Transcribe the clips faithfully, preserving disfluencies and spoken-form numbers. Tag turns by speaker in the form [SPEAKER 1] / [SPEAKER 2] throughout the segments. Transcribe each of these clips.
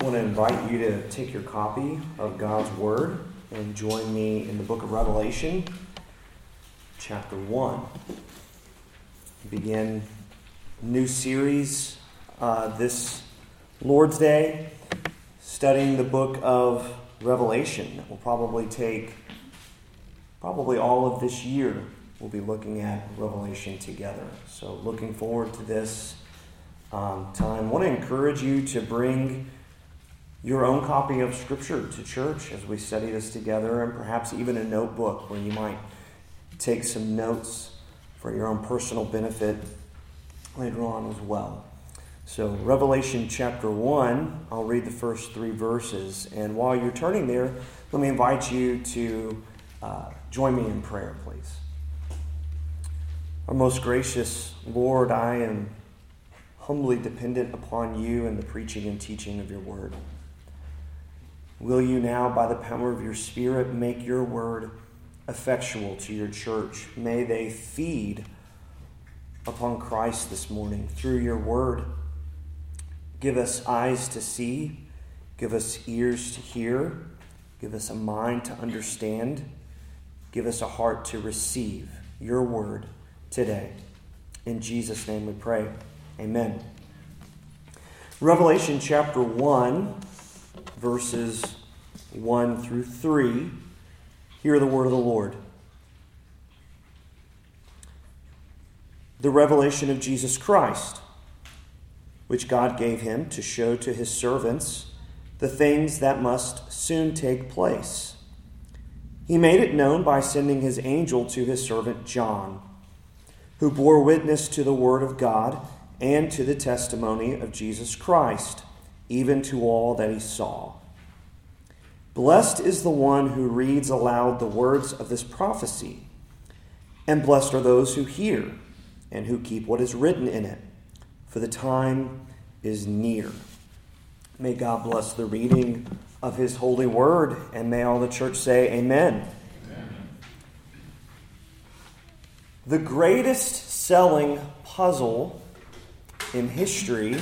[SPEAKER 1] want to invite you to take your copy of God's Word and join me in the book of Revelation, chapter one. We begin a new series uh, this Lord's Day, studying the book of Revelation. That will probably take probably all of this year. We'll be looking at Revelation together. So looking forward to this um, time. I want to encourage you to bring your own copy of Scripture to church as we study this together, and perhaps even a notebook where you might take some notes for your own personal benefit later on as well. So Revelation chapter one, I'll read the first three verses. And while you're turning there, let me invite you to uh, join me in prayer, please. Our most gracious Lord, I am humbly dependent upon you and the preaching and teaching of your word. Will you now, by the power of your Spirit, make your word effectual to your church? May they feed upon Christ this morning through your word. Give us eyes to see. Give us ears to hear. Give us a mind to understand. Give us a heart to receive your word today. In Jesus' name we pray. Amen. Revelation chapter one, verses one through three. Hear the word of the Lord. The revelation of Jesus Christ, which God gave him to show to his servants the things that must soon take place. He made it known by sending his angel to his servant John, who bore witness to the word of God and to the testimony of Jesus Christ, even to all that he saw. Blessed is the one who reads aloud the words of this prophecy, and blessed are those who hear and who keep what is written in it, for the time is near. May God bless the reading of his holy word, and may all the church say amen. Amen. The greatest selling puzzle in history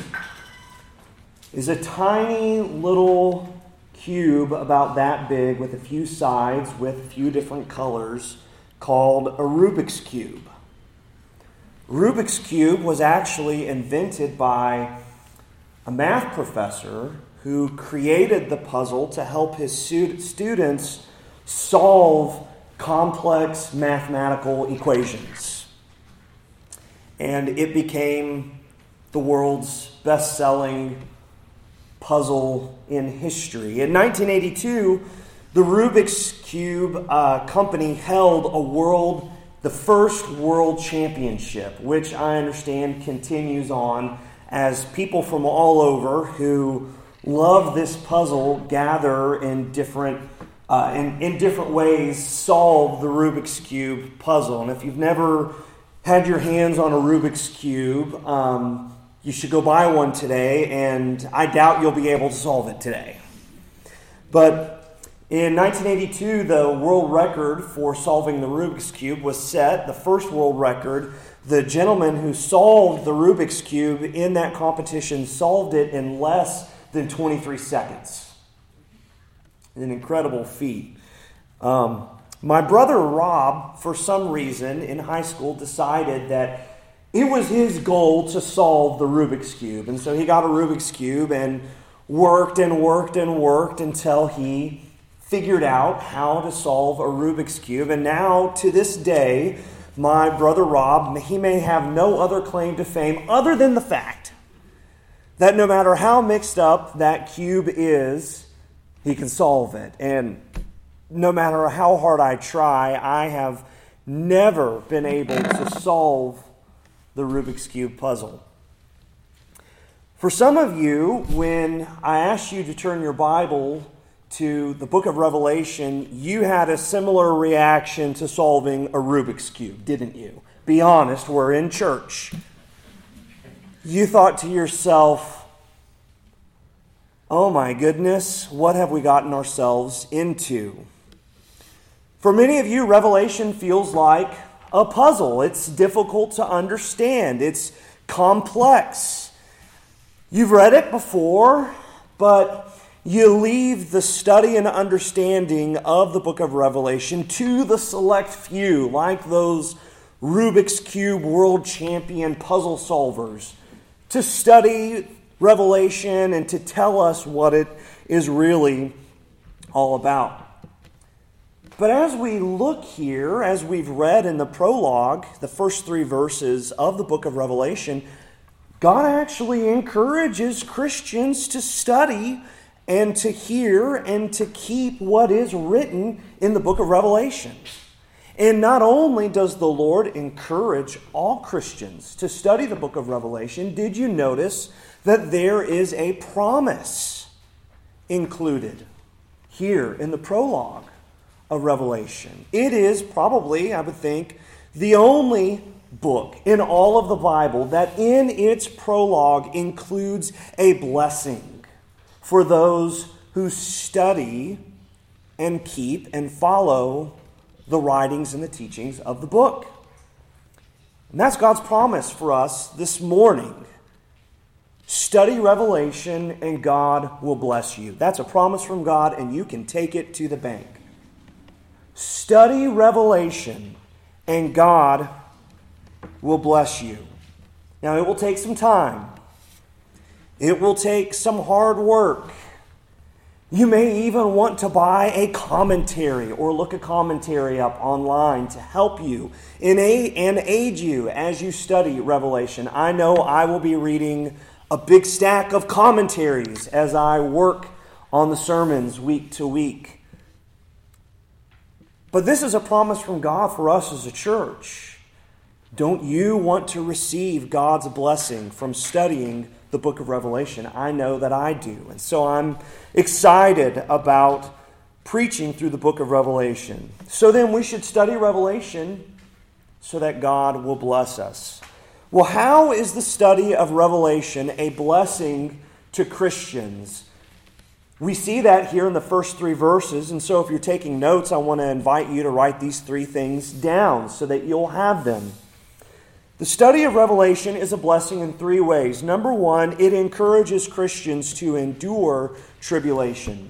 [SPEAKER 1] is a tiny little cube about that big with a few sides with a few different colors called a Rubik's Cube. Rubik's Cube was actually invented by a math professor who created the puzzle to help his students solve complex mathematical equations. And it became the world's best-selling puzzle in history. In nineteen eighty-two, the Rubik's Cube uh, company held a world, the first world championship, which I understand continues on as people from all over who love this puzzle gather in different uh, in, in different ways solve the Rubik's Cube puzzle. And if you've never had your hands on a Rubik's Cube, um, you should go buy one today, and I doubt you'll be able to solve it today. But in nineteen eighty-two, the world record for solving the Rubik's Cube was set, the first world record. The gentleman who solved the Rubik's Cube in that competition solved it in less than twenty-three seconds. An incredible feat. Um, my brother Rob, for some reason in high school, decided that it was his goal to solve the Rubik's Cube. And so he got a Rubik's Cube and worked and worked and worked until he figured out how to solve a Rubik's Cube. And now, to this day, my brother Rob, he may have no other claim to fame other than the fact that no matter how mixed up that cube is, he can solve it. And no matter how hard I try, I have never been able to solve the Rubik's Cube puzzle. For some of you, when I asked you to turn your Bible to the book of Revelation, you had a similar reaction to solving a Rubik's Cube, didn't you? Be honest, we're in church. You thought to yourself, oh my goodness, what have we gotten ourselves into? For many of you, Revelation feels like a puzzle. It's difficult to understand. It's complex. You've read it before, but you leave the study and understanding of the book of Revelation to the select few, like those Rubik's Cube world champion puzzle solvers, to study Revelation and to tell us what it is really all about. But as we look here, as we've read in the prologue, the first three verses of the book of Revelation, God actually encourages Christians to study and to hear and to keep what is written in the book of Revelation. And not only does the Lord encourage all Christians to study the book of Revelation, did you notice that there is a promise included here in the prologue of Revelation? It is probably, I would think, the only book in all of the Bible that in its prologue includes a blessing for those who study and keep and follow the writings and the teachings of the book. And that's God's promise for us this morning. Study Revelation and God will bless you. That's a promise from God, and you can take it to the bank. Study Revelation and God will bless you. Now, it will take some time. It will take some hard work. You may even want to buy a commentary or look a commentary up online to help you and aid you as you study Revelation. I know I will be reading a big stack of commentaries as I work on the sermons week to week. But this is a promise from God for us as a church. Don't you want to receive God's blessing from studying the book of Revelation? I know that I do. And so I'm excited about preaching through the book of Revelation. So then we should study Revelation so that God will bless us. Well, how is the study of Revelation a blessing to Christians? We see that here in the first three verses. And so if you're taking notes, I want to invite you to write these three things down so that you'll have them. The study of Revelation is a blessing in three ways. Number one, it encourages Christians to endure tribulation.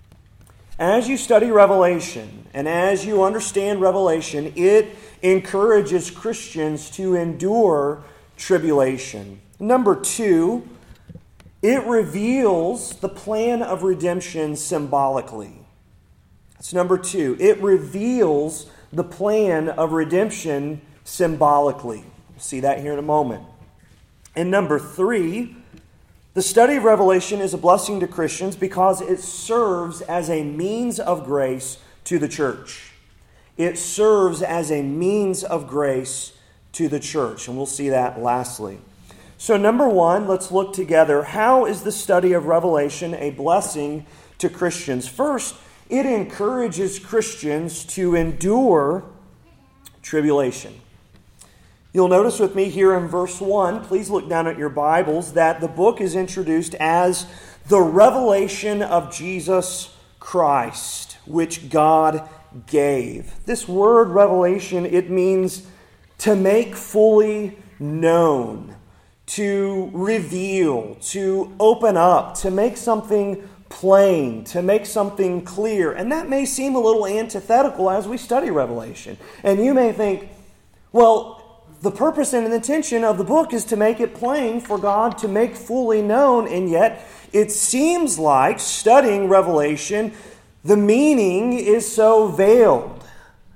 [SPEAKER 1] As you study Revelation and as you understand Revelation, it encourages Christians to endure tribulation. Number two, it reveals the plan of redemption symbolically. That's number two. It reveals the plan of redemption symbolically. We'll see that here in a moment. And number three, the study of Revelation is a blessing to Christians because it serves as a means of grace to the church. It serves as a means of grace to the church. And we'll see that lastly. So number one, let's look together. How is the study of Revelation a blessing to Christians? First, it encourages Christians to endure tribulation. You'll notice with me here in verse one, please look down at your Bibles, that the book is introduced as the revelation of Jesus Christ, which God gave. This word revelation, it means to make fully known, to reveal, to open up, to make something plain, to make something clear. And that may seem a little antithetical as we study Revelation. And you may think, well, the purpose and the intention of the book is to make it plain for God to make fully known, and yet it seems like studying Revelation, the meaning is so veiled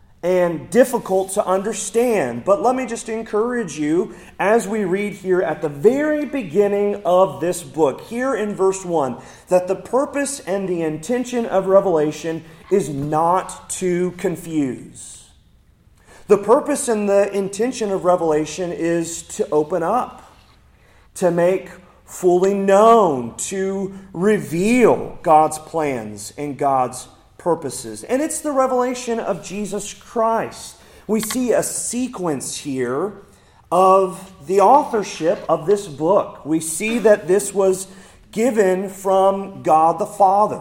[SPEAKER 1] and difficult to understand. But let me just encourage you as we read here at the very beginning of this book, here in verse one, that the purpose and the intention of Revelation is not to confuse. The purpose and the intention of Revelation is to open up, to make fully known, to reveal God's plans and God's purposes. And it's the revelation of Jesus Christ. We see a sequence here of the authorship of this book. We see that this was given from God the Father.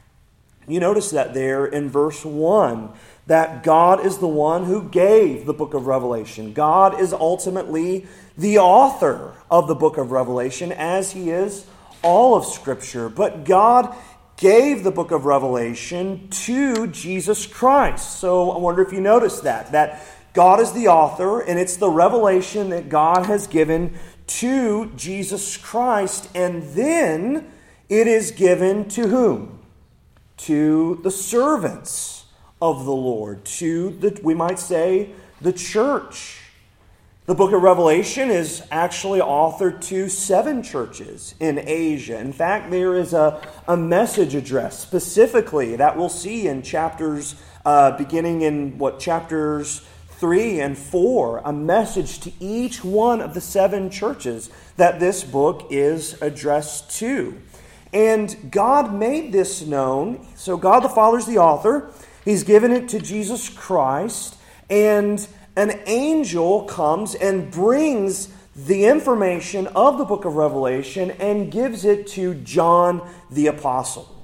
[SPEAKER 1] You notice that there in verse one, that God is the one who gave the book of Revelation. God is ultimately the author of the book of Revelation, as He is all of Scripture, but God gave the book of Revelation to Jesus Christ. So I wonder if you noticed that, that God is the author, and it's the revelation that God has given to Jesus Christ, and then it is given to whom? To the servants of the Lord, to the, we might say, the church. The book of Revelation is actually authored to seven churches in Asia. In fact, there is a, a message address specifically that we'll see in chapters, uh, beginning in what, chapters three and four, a message to each one of the seven churches that this book is addressed to. And God made this known. So God the Father is the author. He's given it to Jesus Christ, and an angel comes and brings the information of the book of Revelation and gives it to John the Apostle.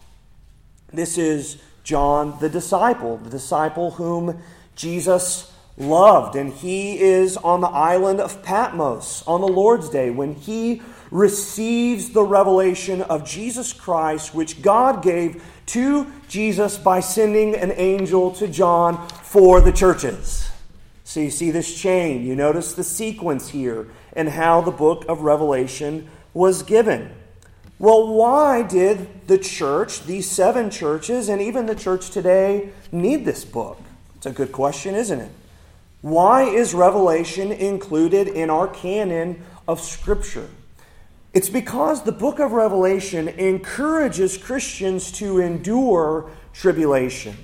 [SPEAKER 1] This is John the disciple, the disciple whom Jesus loved. And he is on the island of Patmos on the Lord's Day when he receives the revelation of Jesus Christ, which God gave to Jesus by sending an angel to John for the churches. So you see this chain. You notice the sequence here and how the book of Revelation was given. Well, why did the church, these seven churches, and even the church today, need this book? It's a good question, isn't it? Why is Revelation included in our canon of Scripture? It's because the book of Revelation encourages Christians to endure tribulation.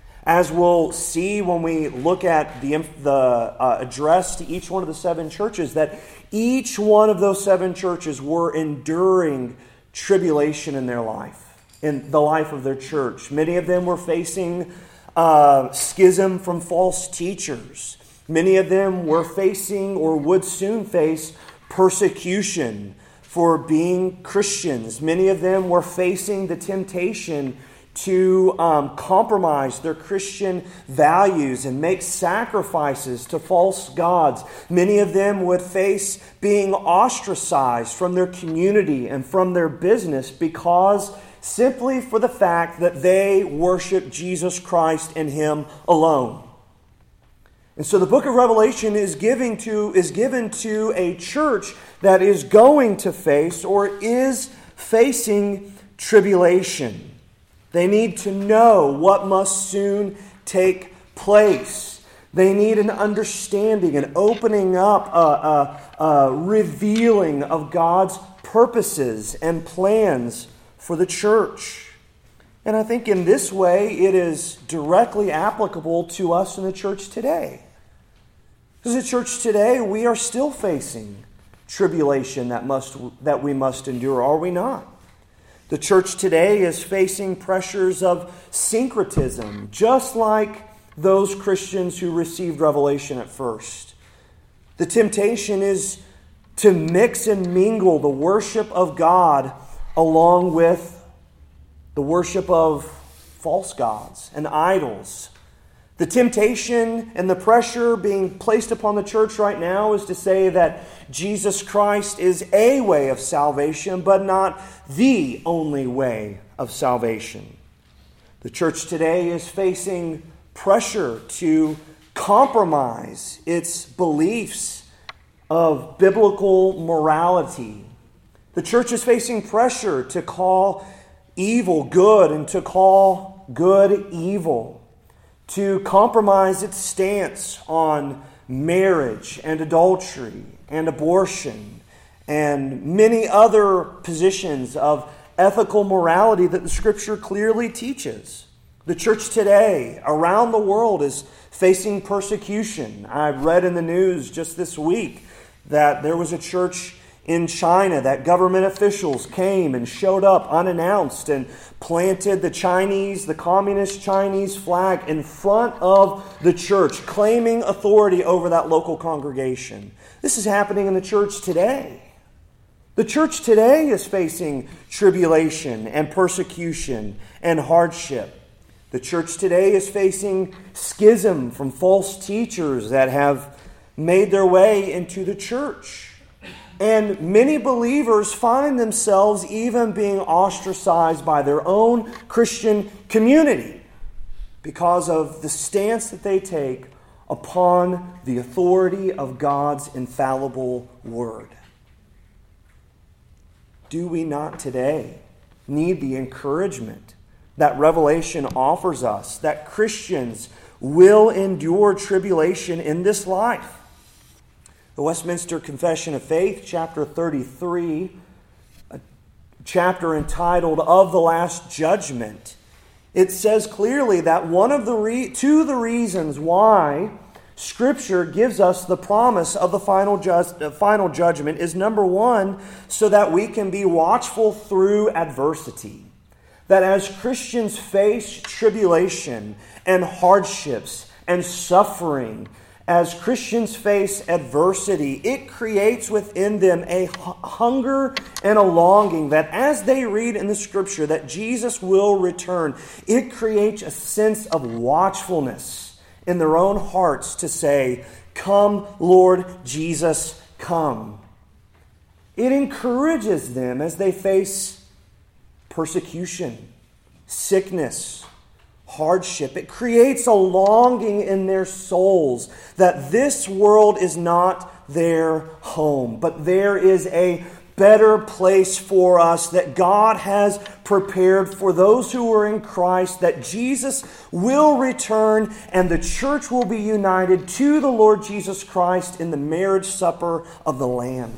[SPEAKER 1] As we'll see when we look at the, the uh, address to each one of the seven churches, that each one of those seven churches were enduring tribulation in their life, in the life of their church. Many of them were facing uh, schism from false teachers. Many of them were facing or would soon face persecution for being Christians. Many of them were facing the temptation to um, compromise their Christian values and make sacrifices to false gods. Many of them would face being ostracized from their community and from their business because simply for the fact that they worship Jesus Christ and Him alone. And so the book of Revelation is giving to is given to a church that is going to face or is facing tribulation. They need to know what must soon take place. They need an understanding, an opening up, a, a, a revealing of God's purposes and plans for the church. And I think in this way it is directly applicable to us in the church today. Because the church today, we are still facing tribulation that must that we must endure, are we not? The church today is facing pressures of syncretism, just like those Christians who received revelation at first. The temptation is to mix and mingle the worship of God along with the worship of false gods and idols. The temptation and the pressure being placed upon the church right now is to say that Jesus Christ is a way of salvation, but not the only way of salvation. The church today is facing pressure to compromise its beliefs of biblical morality. The church is facing pressure to call evil good and to call good evil, to compromise its stance on marriage and adultery and abortion and many other positions of ethical morality that the Scripture clearly teaches. The church today around the world is facing persecution. I read in the news just this week that there was a church in China that government officials came and showed up unannounced and planted the Chinese, the communist Chinese flag in front of the church, claiming authority over that local congregation. This is happening in the church today. The church today is facing tribulation and persecution and hardship. The church today is facing schism from false teachers that have made their way into the church. And many believers find themselves even being ostracized by their own Christian community because of the stance that they take upon the authority of God's infallible word. Do we not today need the encouragement that Revelation offers us, that Christians will endure tribulation in this life? The Westminster Confession of Faith, chapter thirty-three, a chapter entitled Of the Last Judgment, it says clearly that one of the re- two of the reasons why Scripture gives us the promise of the final, just, uh, final judgment is, number one, so that we can be watchful through adversity. That as Christians face tribulation and hardships and suffering, as Christians face adversity, it creates within them a hunger and a longing that as they read in the Scripture that Jesus will return, it creates a sense of watchfulness in their own hearts to say, "Come, Lord Jesus, come." It encourages them as they face persecution, sickness, hardship. It creates a longing in their souls that this world is not their home, but there is a better place for us that God has prepared for those who are in Christ, that Jesus will return and the church will be united to the Lord Jesus Christ in the marriage supper of the Lamb.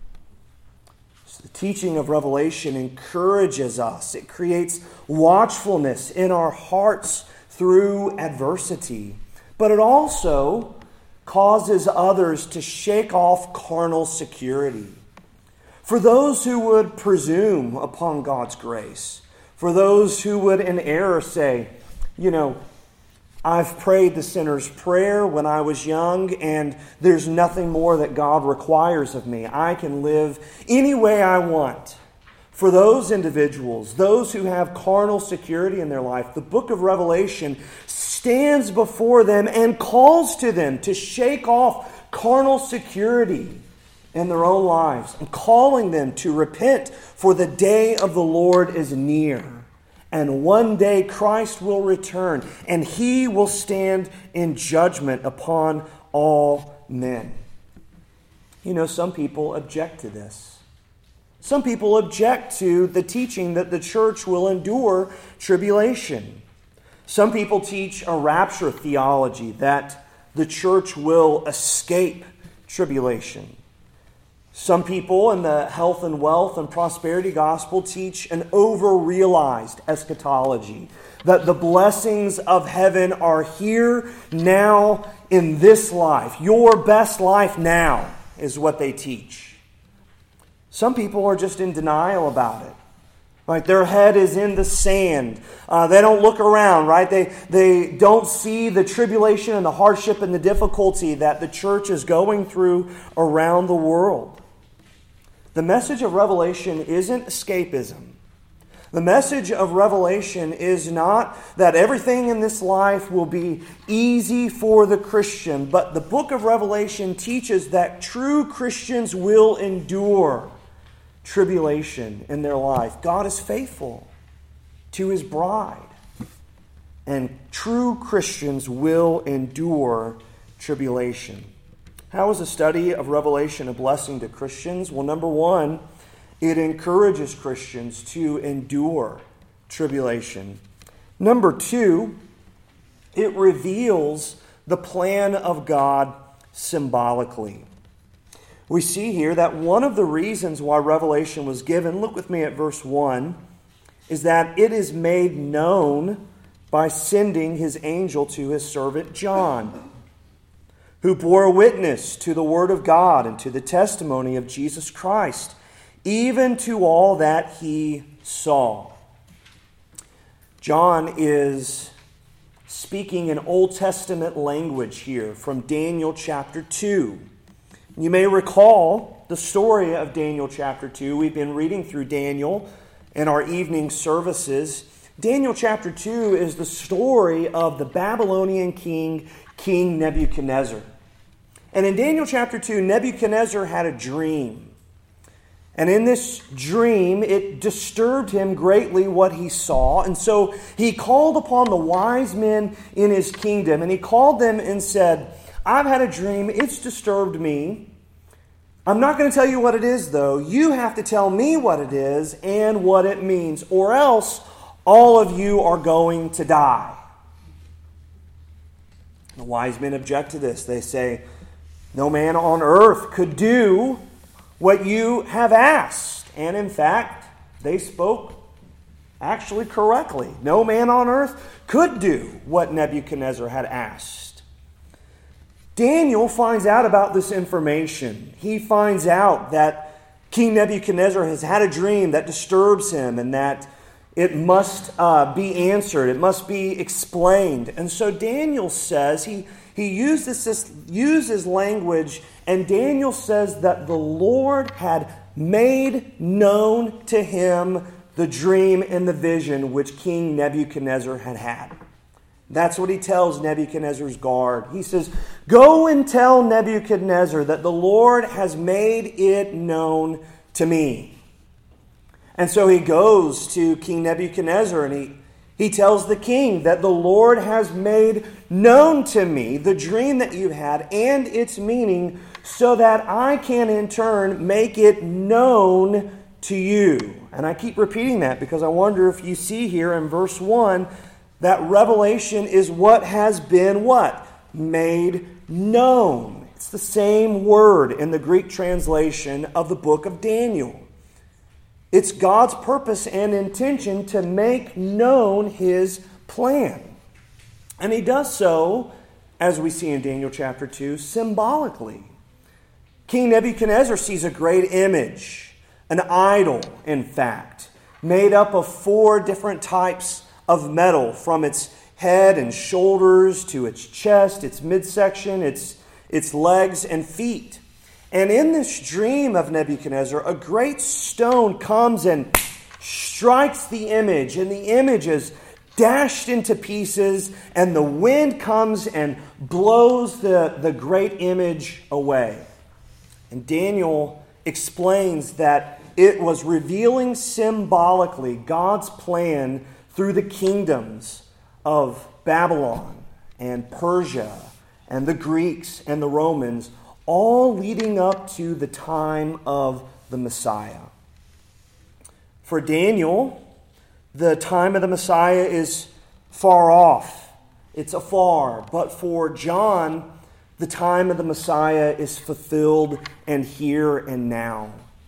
[SPEAKER 1] The teaching of Revelation encourages us. It creates watchfulness in our hearts through adversity. But it also causes others to shake off carnal security. For those who would presume upon God's grace, for those who would in error say, you know, I've prayed the sinner's prayer when I was young, and there's nothing more that God requires of me. I can live any way I want. For those individuals, those who have carnal security in their life, the book of Revelation stands before them and calls to them to shake off carnal security in their own lives, and calling them to repent, for the day of the Lord is near. And one day Christ will return, and He will stand in judgment upon all men. You know, some people object to this. Some people object to the teaching that the church will endure tribulation. Some people teach a rapture theology, that the church will escape tribulation. Some people in the health and wealth and prosperity gospel teach an over-realized eschatology, that the blessings of heaven are here now in this life. Your best life now is what they teach. Some people are just in denial about it. Right? Their head is in the sand. Uh, they don't look around, right? They, they don't see the tribulation and the hardship and the difficulty that the church is going through around the world. The message of Revelation isn't escapism. The message of Revelation is not that everything in this life will be easy for the Christian, but the book of Revelation teaches that true Christians will endure tribulation in their life. God is faithful to His bride, and true Christians will endure tribulation. How is the study of Revelation a blessing to Christians? Well, number one, it encourages Christians to endure tribulation. Number two, it reveals the plan of God symbolically. We see here that one of the reasons why Revelation was given, look with me at verse one, is that it is made known by sending His angel to His servant John, who bore witness to the word of God and to the testimony of Jesus Christ, even to all that he saw. John is speaking in Old Testament language here from Daniel chapter two. You may recall the story of Daniel chapter two. We've been reading through Daniel in our evening services. Daniel chapter two is the story of the Babylonian king, King Nebuchadnezzar. And in Daniel chapter two, Nebuchadnezzar had a dream. And in this dream, it disturbed him greatly what he saw. And so he called upon the wise men in his kingdom, and he called them and said, I've had a dream. It's disturbed me. I'm not going to tell you what it is, though. You have to tell me what it is and what it means, or else all of you are going to die. The wise men object to this. They say, no man on earth could do what you have asked. And in fact, they spoke actually correctly. No man on earth could do what Nebuchadnezzar had asked. Daniel finds out about this information. He finds out that King Nebuchadnezzar has had a dream that disturbs him and that it must uh, be answered. It must be explained. And so Daniel says, he, he uses, this, uses language, and Daniel says that the Lord had made known to him the dream and the vision which King Nebuchadnezzar had had. That's what he tells Nebuchadnezzar's guard. He says, go and tell Nebuchadnezzar that the Lord has made it known to me. And so he goes to King Nebuchadnezzar and he, he tells the king that the Lord has made known to me the dream that you had and its meaning, so that I can in turn make it known to you. And I keep repeating that because I wonder if you see here in verse one that revelation is what has been what? Made known. It's the same word in the Greek translation of the book of Daniel. It's God's purpose and intention to make known His plan. And He does so, as we see in Daniel chapter two, symbolically. King Nebuchadnezzar sees a great image, an idol, in fact, made up of four different types of metal, from its head and shoulders to its chest, its midsection, its, its legs and feet. And in this dream of Nebuchadnezzar, a great stone comes and strikes the image, and the image is dashed into pieces, and the wind comes and blows the, the great image away. And Daniel explains that it was revealing symbolically God's plan through the kingdoms of Babylon and Persia and the Greeks and the Romans, all leading up to the time of the Messiah. For Daniel, the time of the Messiah is far off. It's afar. But for John, the time of the Messiah is fulfilled and here and now.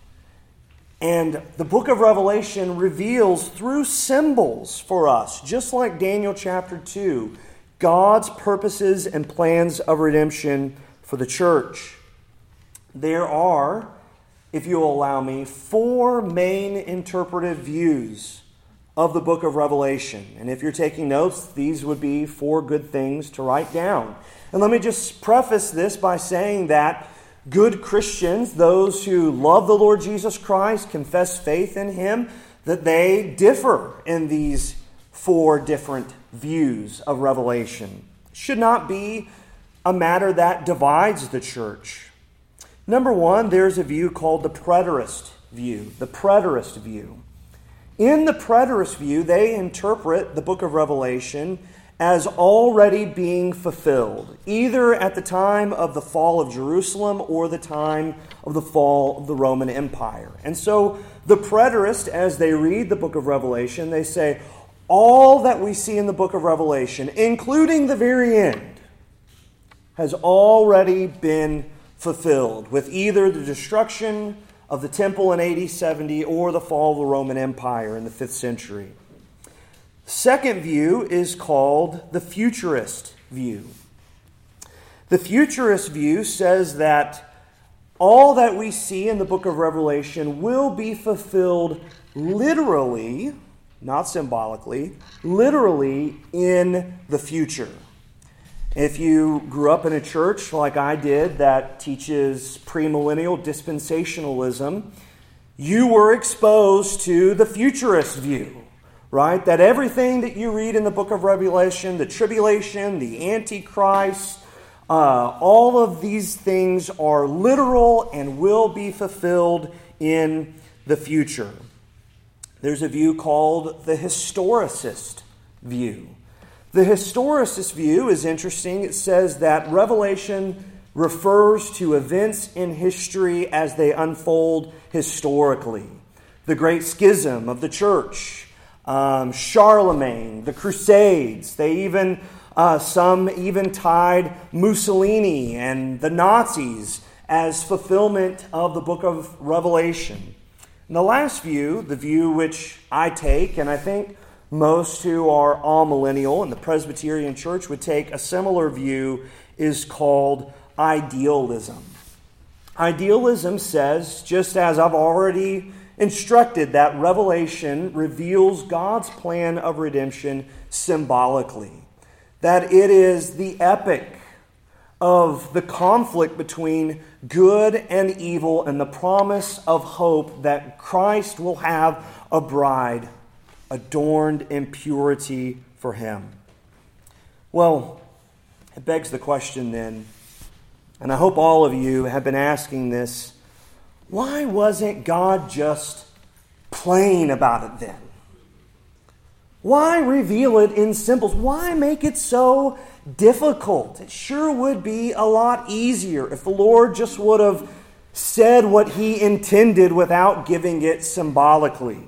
[SPEAKER 1] And the book of Revelation reveals through symbols for us, just like Daniel chapter two, God's purposes and plans of redemption for the church. There are, if you'll allow me, four main interpretive views of the book of Revelation. And if you're taking notes, these would be four good things to write down. And let me just preface this by saying that good Christians, those who love the Lord Jesus Christ, confess faith in Him, that they differ in these four different views of Revelation. It should not be a matter that divides the church. Number one, there's a view called the preterist view. The preterist view. In the preterist view, they interpret the book of Revelation as already being fulfilled, either at the time of the fall of Jerusalem or the time of the fall of the Roman Empire. And so the preterists, as they read the book of Revelation, they say, all that we see in the book of Revelation, including the very end, has already been fulfilled with either the destruction of the temple in A D seventy or the fall of the Roman Empire in the fifth century. Second view is called the futurist view. The futurist view says that all that we see in the book of Revelation will be fulfilled literally, not symbolically, literally in the future. If you grew up in a church like I did that teaches premillennial dispensationalism, you were exposed to the futurist view. Right? That everything that you read in the book of Revelation, the tribulation, the Antichrist, uh, all of these things are literal and will be fulfilled in the future. There's a view called the historicist view. The historicist view is interesting. It says that Revelation refers to events in history as they unfold historically. The Great Schism of the church, um, Charlemagne, the Crusades. They even, uh, some even tied Mussolini and the Nazis as fulfillment of the book of Revelation. And the last view, the view which I take, and I think most who are amillennial in the Presbyterian Church would take a similar view, is called idealism. Idealism says, just as I've already instructed, that Revelation reveals God's plan of redemption symbolically. That it is the epic of the conflict between good and evil and the promise of hope that Christ will have a bride adorned in purity for Him. Well, it begs the question then, and I hope all of you have been asking this, why wasn't God just plain about it then? Why reveal it in symbols? Why make it so difficult? It sure would be a lot easier if the Lord just would have said what He intended without giving it symbolically.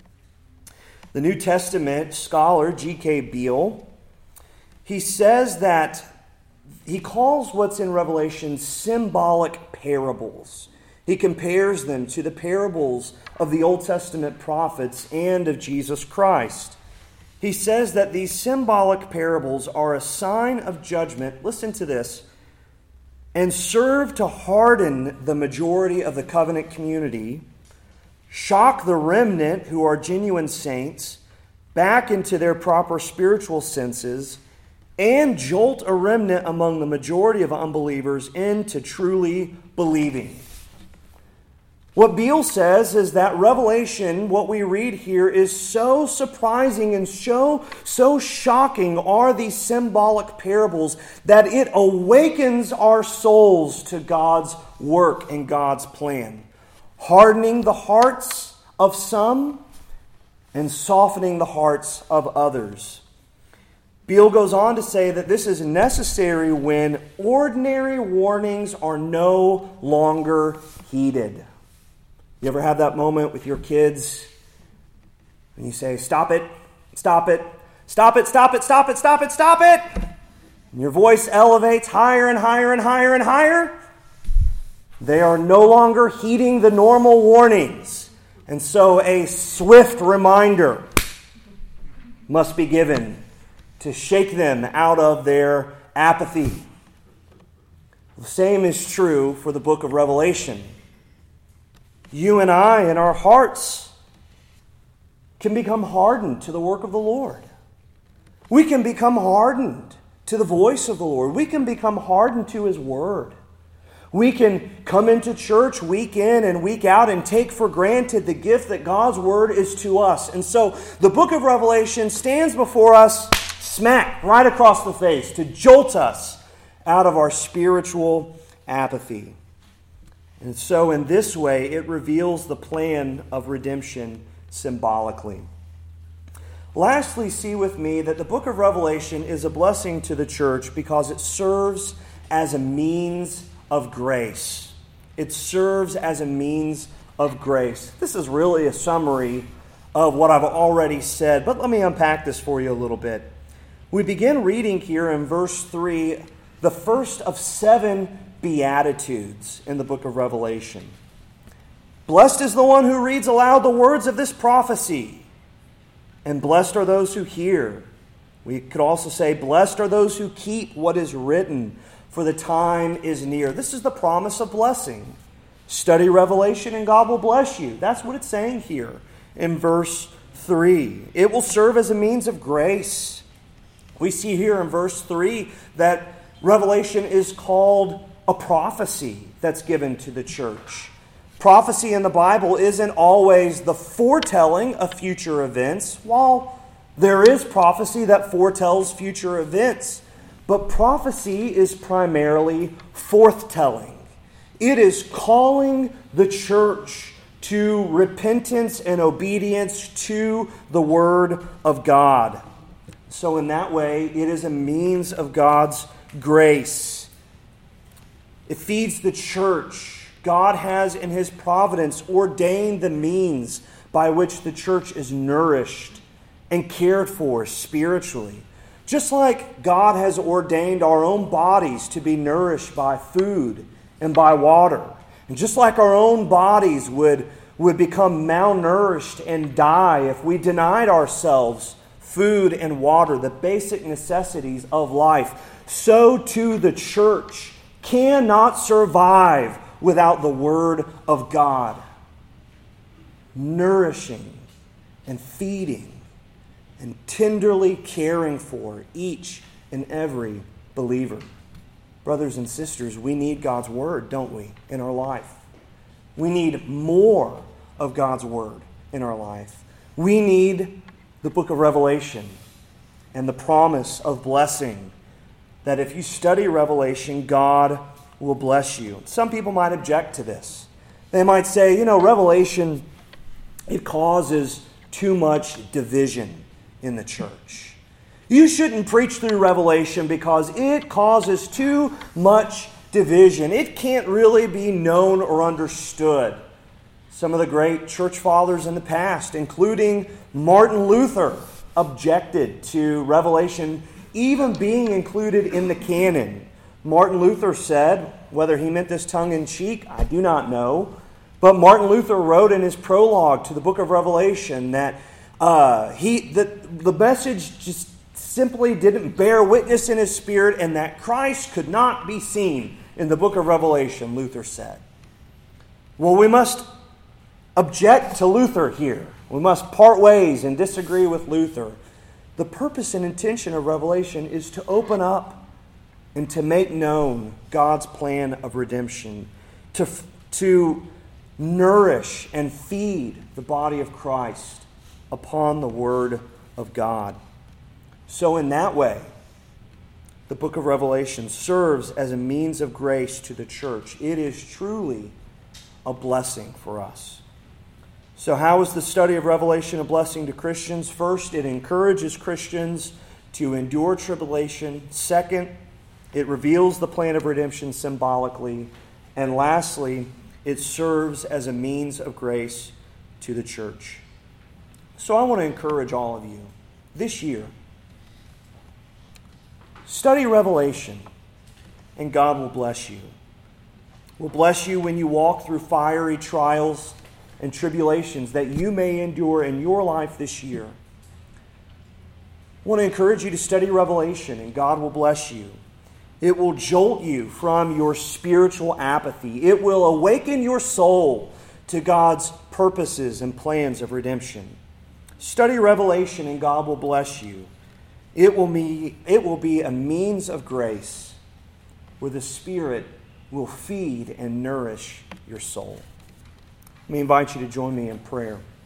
[SPEAKER 1] The New Testament scholar G K Beale, he says that he calls what's in Revelation symbolic parables. He compares them to the parables of the Old Testament prophets and of Jesus Christ. He says that these symbolic parables are a sign of judgment, listen to this, and serve to harden the majority of the covenant community, shock the remnant who are genuine saints back into their proper spiritual senses, and jolt a remnant among the majority of unbelievers into truly believing. What Beale says is that Revelation, what we read here, is so surprising and so, so shocking are these symbolic parables that it awakens our souls to God's work and God's plan, hardening the hearts of some and softening the hearts of others. Beale goes on to say that this is necessary when ordinary warnings are no longer heeded. You ever have that moment with your kids and you say, stop it, stop it, stop it, stop it, stop it, stop it, stop it. And your voice elevates higher and higher and higher and higher. They are no longer heeding the normal warnings. And so a swift reminder must be given to shake them out of their apathy. The same is true for the book of Revelation. You and I in our hearts can become hardened to the work of the Lord. We can become hardened to the voice of the Lord. We can become hardened to His Word. We can come into church week in and week out and take for granted the gift that God's Word is to us. And so the book of Revelation stands before us smack right across the face to jolt us out of our spiritual apathy. And so in this way, it reveals the plan of redemption symbolically. Lastly, see with me that the book of Revelation is a blessing to the church because it serves as a means of grace. It serves as a means of grace. This is really a summary of what I've already said, but let me unpack this for you a little bit. We begin reading here in verse three, the first of seven Beatitudes in the book of Revelation. Blessed is the one who reads aloud the words of this prophecy, and blessed are those who hear. We could also say, blessed are those who keep what is written, for the time is near. This is the promise of blessing. Study Revelation and God will bless you. That's what it's saying here in verse three. It will serve as a means of grace. We see here in verse three that Revelation is called a prophecy that's given to the church. Prophecy in the Bible isn't always the foretelling of future events, while there is prophecy that foretells future events. But prophecy is primarily forthtelling. It is calling the church to repentance and obedience to the Word of God. So in that way, it is a means of God's grace. It feeds the church. God has in His providence ordained the means by which the church is nourished and cared for spiritually. Just like God has ordained our own bodies to be nourished by food and by water. And just like our own bodies would, would become malnourished and die if we denied ourselves food and water, the basic necessities of life, so too the church cannot survive without the Word of God, nourishing and feeding and tenderly caring for each and every believer. Brothers and sisters, we need God's Word, don't we, in our life? We need more of God's Word in our life. We need the book of Revelation and the promise of blessing, that if you study Revelation, God will bless you. Some people might object to this. They might say, you know, Revelation, it causes too much division in the church. You shouldn't preach through Revelation because it causes too much division. It can't really be known or understood. Some of the great church fathers in the past, including Martin Luther, objected to Revelation even being included in the canon. Martin Luther said, whether he meant this tongue-in-cheek, I do not know, but Martin Luther wrote in his prologue to the book of Revelation that uh, he the, the message just simply didn't bear witness in his spirit, and that Christ could not be seen in the book of Revelation, Luther said. Well, we must object to Luther here. We must part ways and disagree with Luther. The purpose and intention of Revelation is to open up and to make known God's plan of redemption, to, to nourish and feed the body of Christ upon the Word of God. So in that way, the book of Revelation serves as a means of grace to the church. It is truly a blessing for us. So how is the study of Revelation a blessing to Christians? First, it encourages Christians to endure tribulation. Second, it reveals the plan of redemption symbolically. And lastly, it serves as a means of grace to the church. So I want to encourage all of you this year, study Revelation, and God will bless you. Will bless you when you walk through fiery trials and tribulations that you may endure in your life this year. I want to encourage you to study Revelation, and God will bless you. It will jolt you from your spiritual apathy. It will awaken your soul to God's purposes and plans of redemption. Study Revelation, and God will bless you. It will be, it will be a means of grace where the Spirit will feed and nourish your soul. Let me invite you to join me in prayer.